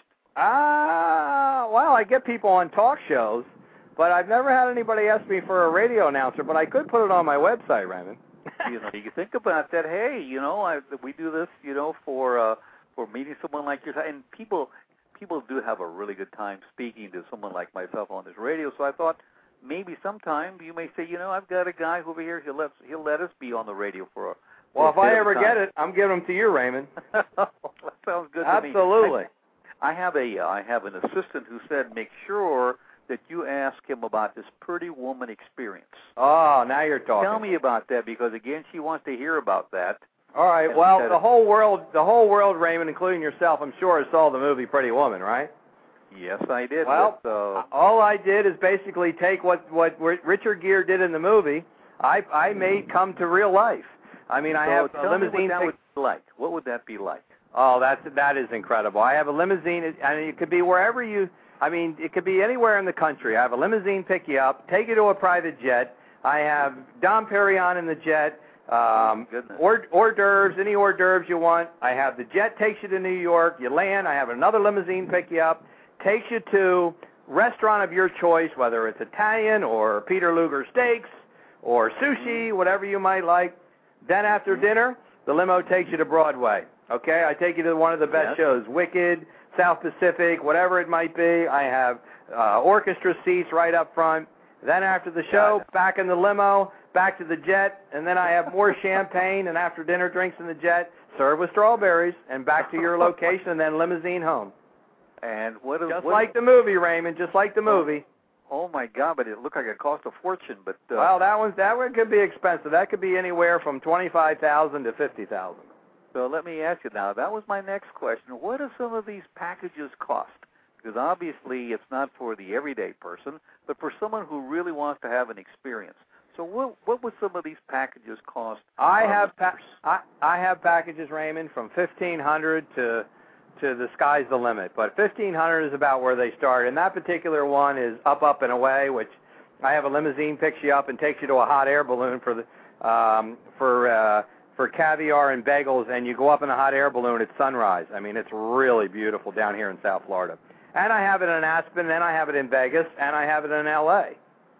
Well, I get people on talk shows, but I've never had anybody ask me for a radio announcer, but I could put it on my website, Raymond. You can think about that. Hey, we do this, for meeting someone like yourself, and people do have a really good time speaking to someone like myself on this radio. So I thought maybe sometime you may say, I've got a guy over here. He'll let us be on the radio for a. Well, if I ever get it, I'm giving them to you, Raymond. That sounds good to me. Absolutely. I have an assistant who said make sure that you ask him about this Pretty Woman experience. Oh, now you're talking. Tell me about that, because again, she wants to hear about that. All right. Well, the whole world, Raymond, including yourself, I'm sure, saw the movie Pretty Woman, right? Yes, I did. Well, all I did is basically take what Richard Gere did in the movie. I made come to real life. I mean, I have a limousine. What would that be like? Oh, that is incredible. I have a limousine, and it could be wherever it could be anywhere in the country. I have a limousine pick you up, take you to a private jet. I have Dom Perignon in the jet. Hors d'oeuvres, any hors d'oeuvres you want. I have the jet takes you to New York. You land. I have another limousine pick you up, takes you to restaurant of your choice, whether it's Italian or Peter Luger Steaks or sushi, whatever you might like. Then after dinner, the limo takes you to Broadway. Okay, I take you to one of the best shows, Wicked, South Pacific, whatever it might be. I have orchestra seats right up front. Then after the show, back in the limo, back to the jet, and then I have more champagne and after dinner drinks in the jet, served with strawberries, and back to your location, and then limousine home. And like the movie, Raymond, just like the movie. Oh my God! But it looked like it cost a fortune. But well, that one could be expensive. That could be anywhere from $25,000 to $50,000. So let me ask you now. That was my next question. What do some of these packages cost? Because obviously it's not for the everyday person, but for someone who really wants to have an experience. So what would some of these packages cost? I have packages, Raymond, from $1,500 to the sky's the limit. But $1,500 is about where they start. And that particular one is up and away, which I have a limousine picks you up and takes you to a hot air balloon for caviar and bagels, and you go up in a hot air balloon at sunrise. I mean, it's really beautiful down here in South Florida. And I have it in Aspen, and I have it in Vegas, and I have it in L.A.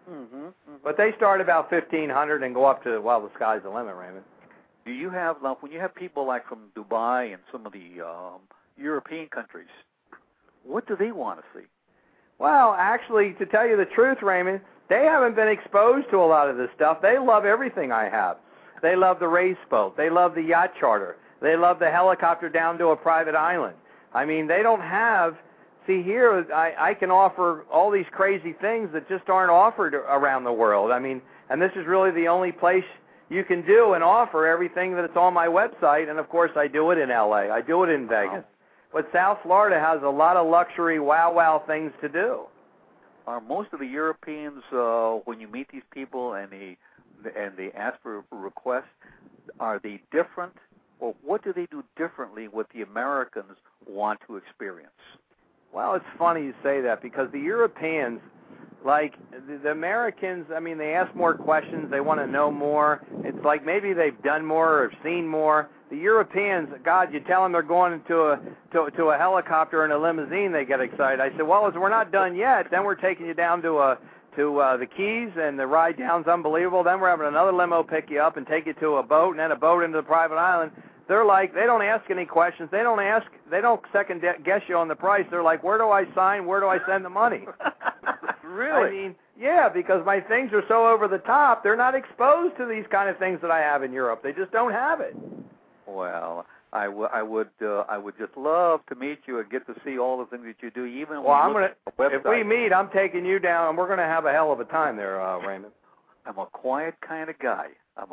But they start about $1,500 and go up to, well, the sky's the limit, Raymond. Do you have, when you have people like from Dubai and some of the European countries, what do they want to see? Well, actually, to tell you the truth, Raymond, they haven't been exposed to a lot of this stuff. They love everything I have. They love the race boat. They love the yacht charter. They love the helicopter down to a private island. I mean, they don't have... See, here, I can offer all these crazy things that just aren't offered around the world. I mean, and this is really the only place you can do and offer everything that's on my website. And, of course, I do it in L.A. I do it in Vegas. But South Florida has a lot of luxury wow things to do. Are most of the Europeans, when you meet these people and they ask for requests, are they different? Or what do they do differently what the Americans want to experience? Well, it's funny you say that because the Europeans, like the Americans, I mean, they ask more questions. They want to know more. It's like maybe they've done more or seen more. The Europeans, God, you tell them they're going to a helicopter and a limousine, they get excited. I said, well, as we're not done yet, then we're taking you down to the Keys, and the ride down's unbelievable. Then we're having another limo pick you up and take you to a boat, and then a boat into the private island. They're like, they don't ask any questions. They don't second guess you on the price. They're like, where do I sign? Where do I send the money? Really? I mean, yeah, because my things are so over the top. They're not exposed to these kind of things that I have in Europe. They just don't have it. Well, I would just love to meet you and get to see all the things that you do. Even if we meet, I'm taking you down, and we're gonna have a hell of a time there, Raymond. I'm a quiet kind of guy.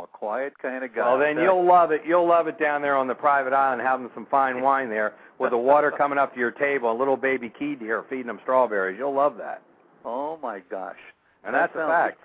Well, then you'll love it. You'll love it down there on the private island, having some fine wine there with the water coming up to your table, a little baby key deer feeding them strawberries. You'll love that. Oh my gosh! And that's a fact.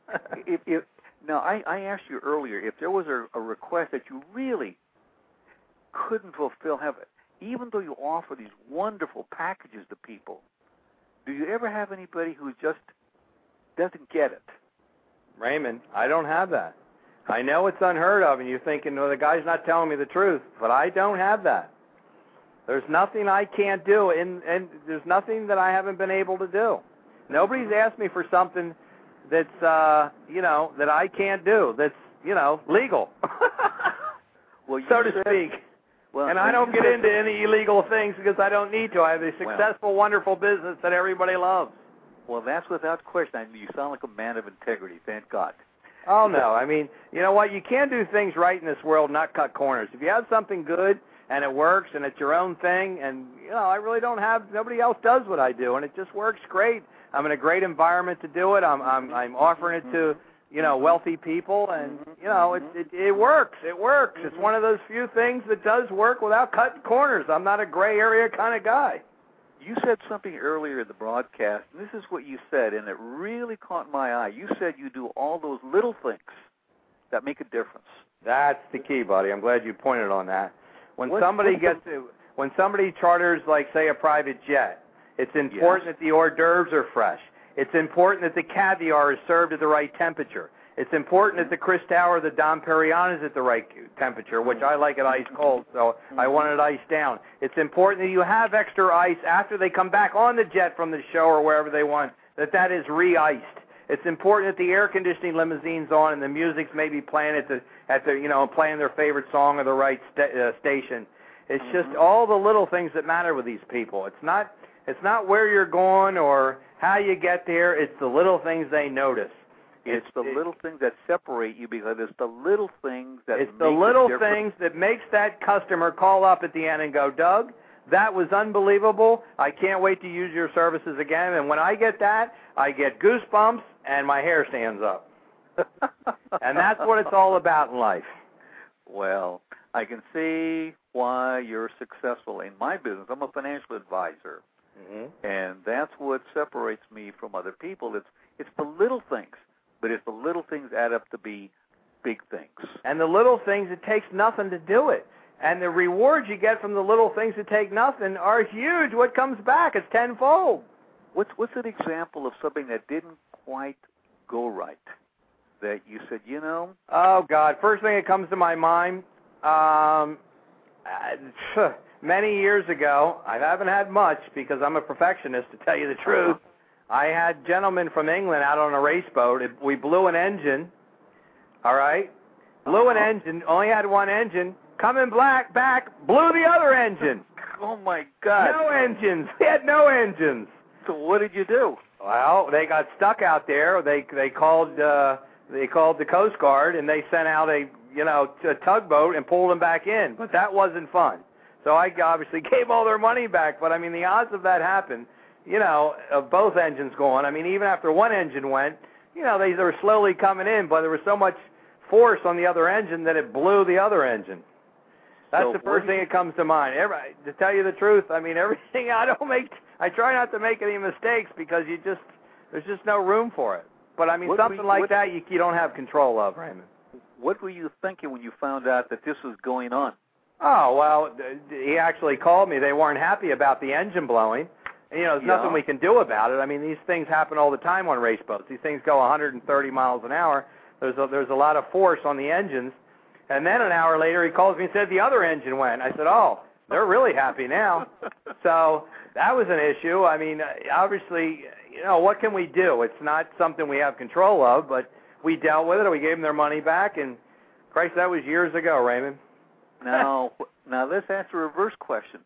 Now, I asked you earlier if there was a request that you really couldn't fulfill, even though you offer these wonderful packages to people. Do you ever have anybody who just doesn't get it? Raymond, I don't have that. I know it's unheard of, and you're thinking, well, the guy's not telling me the truth, but I don't have that. There's nothing I can't do, and there's nothing that I haven't been able to do. Nobody's asked me for something that's, that I can't do, that's, legal, well, so to speak. Well, and I don't get into any illegal things because I don't need to. I have a successful, wonderful business that everybody loves. Well, that's without question. I mean, you sound like a man of integrity, thank God. Oh, no. I mean, you know what? You can do things right in this world, not cut corners. If you have something good and it works and it's your own thing, and, I really don't have, nobody else does what I do, and it just works great. I'm in a great environment to do it. I'm offering it to, wealthy people, and, it works. It works. It's one of those few things that does work without cutting corners. I'm not a gray area kind of guy. You said something earlier in the broadcast, and this is what you said, and it really caught my eye. You said you do all those little things that make a difference. That's the key, buddy. I'm glad you pointed on that. When somebody charters, like, say, a private jet, it's important that the hors d'oeuvres are fresh. It's important that the caviar is served at the right temperature. It's important that the Cristal or the Dom Perignon is at the right temperature, which I like it ice cold, so I want it iced down. It's important that you have extra ice after they come back on the jet from the show or wherever they want, that is re-iced. It's important that the air conditioning limousine's on and the music's maybe playing playing their favorite song or the right station. It's just all the little things that matter with these people. It's not where you're going or how you get there. It's the little things they notice. It's the little things that separate you, because it's the little things that it's the little things that makes that customer call up at the end and go, Doug, that was unbelievable. I can't wait to use your services again. And when I get that, I get goosebumps and my hair stands up. And that's what it's all about in life. Well, I can see why you're successful in my business. I'm a financial advisor, and that's what separates me from other people. It's the little things, but it's the little things add up to be big things. And the little things, it takes nothing to do it. And the rewards you get from the little things that take nothing are huge. What comes back is tenfold. What's an example of something that didn't quite go right, that you said, Oh, God. First thing that comes to my mind, many years ago, I haven't had much because I'm a perfectionist, to tell you the truth. I had gentlemen from England out on a race boat. We blew an engine, all right? Blew an engine, only had one engine. Coming back, blew the other engine. Oh, my God. No engines. They had no engines. So what did you do? Well, they got stuck out there. They called the Coast Guard, and they sent out a tugboat and pulled them back in. But that wasn't fun. So I obviously gave all their money back. But, I mean, the odds of that happen, of both engines going. I mean, even after one engine went, they were slowly coming in, but there was so much force on the other engine that it blew the other engine. That's the first thing that comes to mind. To tell you the truth, I mean, everything I try not to make any mistakes because there's just no room for it. But I mean, something like that you don't have control of, Raymond. What were you thinking when you found out that this was going on? Oh, well, he actually called me. They weren't happy about the engine blowing. And, there's nothing we can do about it. I mean, these things happen all the time on race boats. These things go 130 miles an hour. There's a lot of force on the engines. And then an hour later, he calls me and said the other engine went. I said, oh, they're really happy now. So that was an issue. I mean, obviously, what can we do? It's not something we have control of, but we dealt with it. We gave them their money back, and, Christ, that was years ago, Raymond. Now let's ask a reverse question.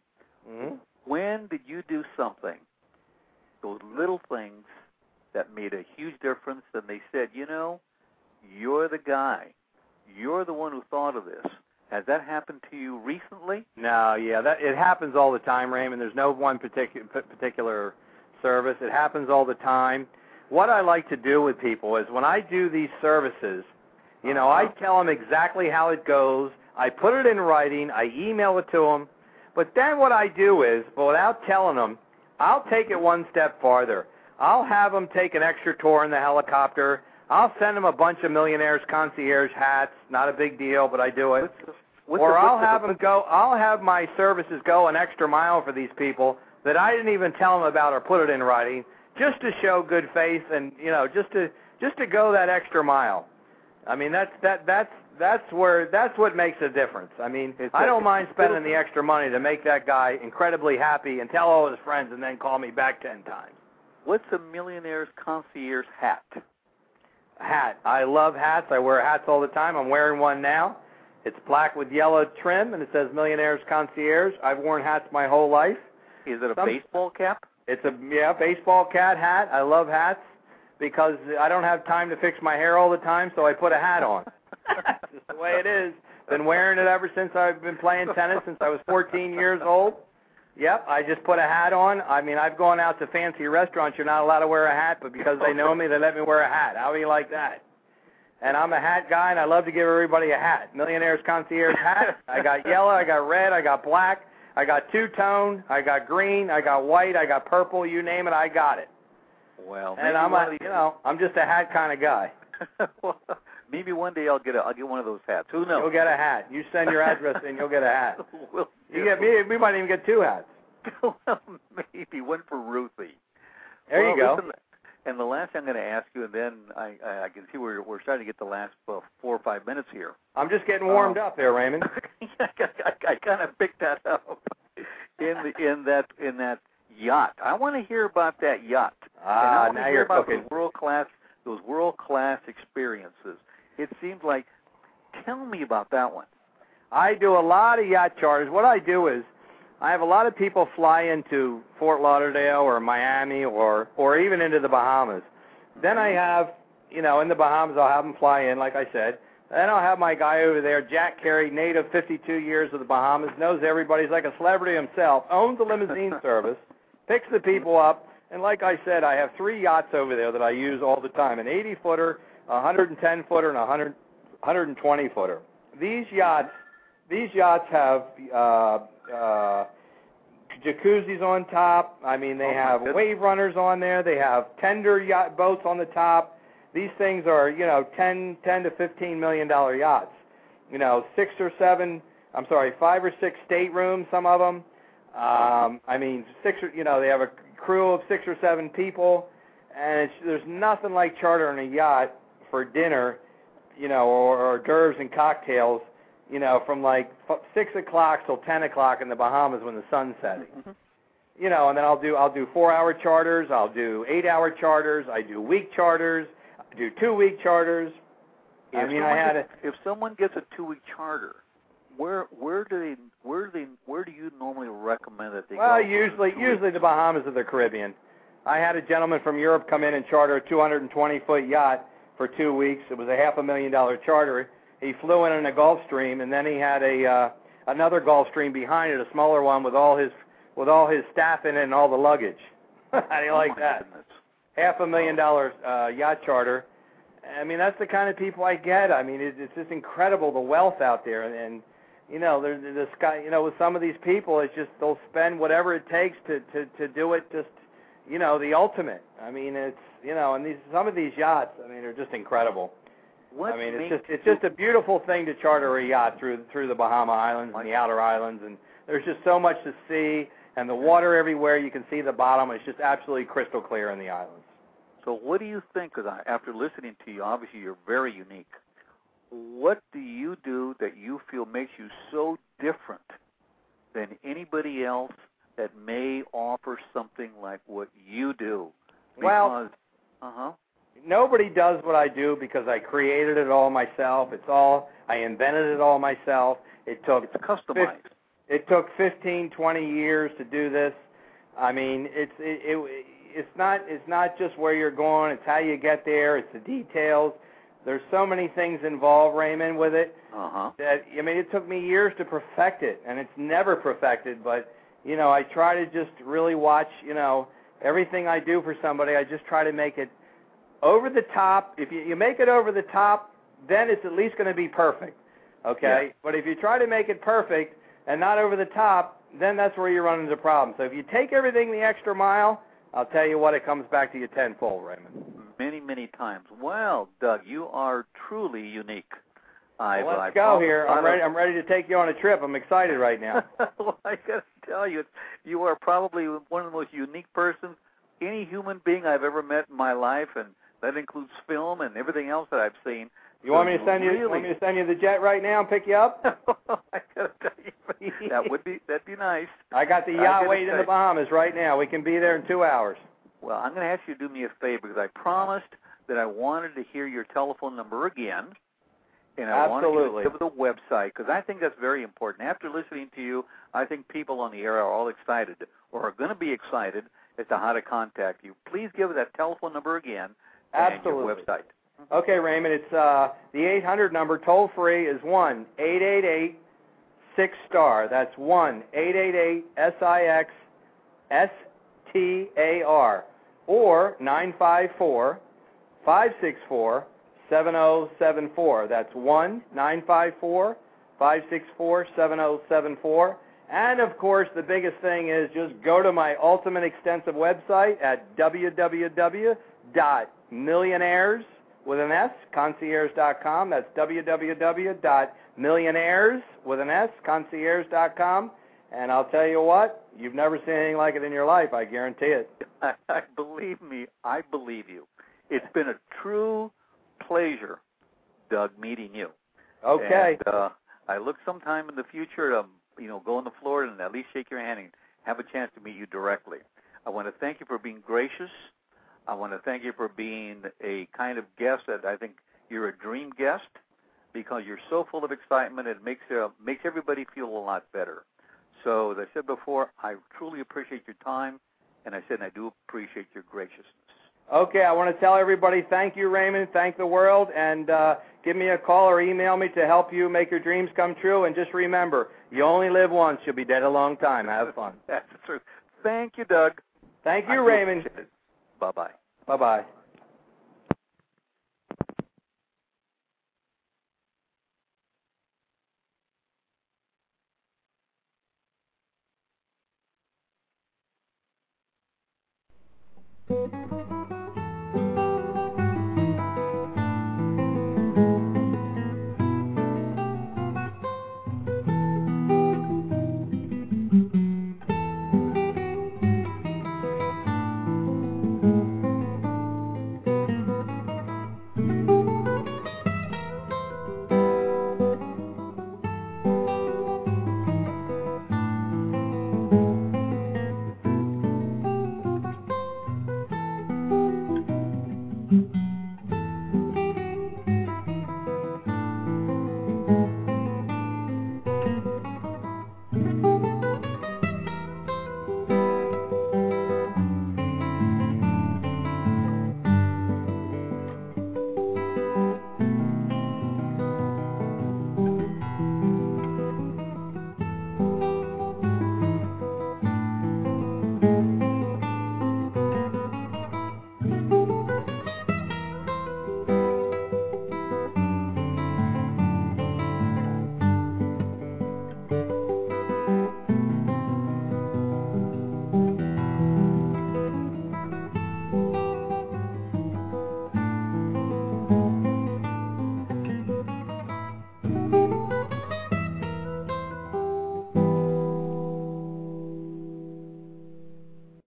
When did you do something, those little things that made a huge difference, and they said, you're the guy. You're the one who thought of this. Has that happened to you recently? No, it happens all the time, Raymond. There's no one particular service. It happens all the time. What I like to do with people is when I do these services, I tell them exactly how it goes. I put it in writing. I email it to them. But then what I do is, without telling them, I'll take it one step farther. I'll have them take an extra tour in the helicopter. I'll send them a bunch of Millionaires Concierge hats. Not a big deal, but I do it. I'll have my services go an extra mile for these people that I didn't even tell them about or put it in writing, just to show good faith and just to go that extra mile. I mean, that's what makes a difference. I mean, I don't mind spending the extra money to make that guy incredibly happy and tell all his friends and then call me back 10 times. What's a Millionaire's Concierge hat? Hat. I love hats. I wear hats all the time. I'm wearing one now. It's black with yellow trim, and it says Millionaire's Concierge. I've worn hats my whole life. Is it a baseball cap? It's a baseball cat hat. I love hats because I don't have time to fix my hair all the time, so I put a hat on. That's just the way it is. Been wearing it ever since I've been playing tennis, since I was 14 years old. Yep, I just put a hat on. I mean, I've gone out to fancy restaurants. You're not allowed to wear a hat, but because they know me, they let me wear a hat. How do you like that? And I'm a hat guy, and I love to give everybody a hat. Millionaire's Concierge hat. I got yellow, I got red, I got black, I got two-tone, I got green, I got white, I got purple. You name it, I got it. Well, and I'm just a hat kind of guy. Well, maybe one day I'll get one of those hats. Who knows? You'll get a hat. You send your address in, you'll get a hat. We might even get 2 hats. Well, maybe one for Ruthie. There you go. Listen, and the last thing I'm going to ask you, and then I can see we're starting to get the last 4 or 5 minutes here. I'm just getting warmed up there, Raymond. I kind of picked that up in that yacht. I want to hear about that yacht. Now you're about cooking. The world-class those world-class experiences. It seems like, tell me about that one. I do a lot of yacht charters. What I do is I have a lot of people fly into Fort Lauderdale or Miami or even into the Bahamas. Then I have, in the Bahamas, I'll have them fly in, like I said. Then I'll have my guy over there, Jack Carey, native, 52 years of the Bahamas, knows everybody. He's like a celebrity himself, owns the limousine service, picks the people up, and like I said, I have 3 yachts over there that I use all the time, an 80-footer, a 110-footer, and a 120-footer. These yachts have jacuzzis on top. I mean, they have wave runners on there. They have tender yacht boats on the top. These things are, $10 to $15 million yachts. 5 or 6 staterooms, some of them. They have a crew of 6 or 7 people, and there's nothing like chartering a yacht for dinner, or hors d'oeuvres and cocktails, from like 6 o'clock till 10 o'clock in the Bahamas when the sun's setting. Mm-hmm. And then I'll do 4-hour charters, I'll do 8-hour charters, I do week charters, I do 2-week charters. If someone gets a 2-week charter, where do you normally recommend that they go? Well, usually the Bahamas or the Caribbean. I had a gentleman from Europe come in and charter a 220-foot yacht for 2 weeks. It was a $500,000 charter. He flew in a Gulfstream, and then he had another Gulfstream behind it, a smaller one with all his staff in it and all the luggage. How do you like that? $500,000 yacht charter. I mean, that's the kind of people I get. I mean, it's just incredible, the wealth out there, and there's this guy. With some of these people, it's just they'll spend whatever it takes to do it. Just the ultimate. I mean, it's and some of these yachts. I mean, they're just incredible. It's just a beautiful thing to charter a yacht through the Bahama Islands and the outer islands, and there's just so much to see, and the water everywhere. You can see the bottom. It's just absolutely crystal clear in the islands. So what do you think? Because after listening to you, obviously you're very unique. What do you do that you feel makes you so different than anybody else that may offer something like what you do? Because, nobody does what I do because I created it all myself. I invented it all myself. It's customized. It took 15, 20 years to do this. I mean, it's not just where you're going. It's how you get there. It's the details. There's so many things involved, Raymond, with it. That it took me years to perfect it, and it's never perfected. But I try to just really watch. Everything I do for somebody, I just try to make it over the top. If you make it over the top, then it's at least going to be perfect. Okay? Yeah. But if you try to make it perfect and not over the top, then that's where you run into problems. So if you take everything the extra mile, I'll tell you what, it comes back to you tenfold, Raymond. Many, many times. Well, Doug, you are truly unique. Let's go here. I'm ready to take you on a trip. I'm excited right now. Well, I got to tell you, you are probably one of the most unique persons, any human being I've ever met in my life, and that includes film and everything else that I've seen. You want me to send you the jet right now and pick you up? I got to tell you, that'd be nice. I got the yacht waiting in the Bahamas right now. We can be there in 2 hours. Well, I'm going to ask you to do me a favor because I promised that I wanted to hear your telephone number again. And I wanted you to give the website because I think that's very important. After listening to you, I think people on the air are all excited or are going to be excited as to how to contact you. Please give that telephone number again and your website. Okay, Raymond, it's the 800 number, toll-free, is 1-888-6-STAR. That's 1-888-SIX-STAR or 954-564-7074. That's 1-954-564-7074. And, of course, the biggest thing is just go to my ultimate extensive website at www.millionaires, with an S, concierge.com. That's www.millionaires, with an S, concierge.com. And I'll tell you what, you've never seen anything like it in your life, I guarantee it. Believe me, I believe you. It's been a true pleasure, Doug, meeting you. Okay. And I look sometime in the future to, go into Florida and at least shake your hand and have a chance to meet you directly. I want to thank you for being gracious. I want to thank you for being a kind of guest that I think you're a dream guest because you're so full of excitement. It makes everybody feel a lot better. So, as I said before, I truly appreciate your time, and I do appreciate your graciousness. Okay, I want to tell everybody thank you, Raymond. Thank the world, and give me a call or email me to help you make your dreams come true. And just remember, you only live once. You'll be dead a long time. Have fun. That's the truth. Thank you, Doug. Thank you, Raymond. Bye-bye. Bye-bye. Thank you.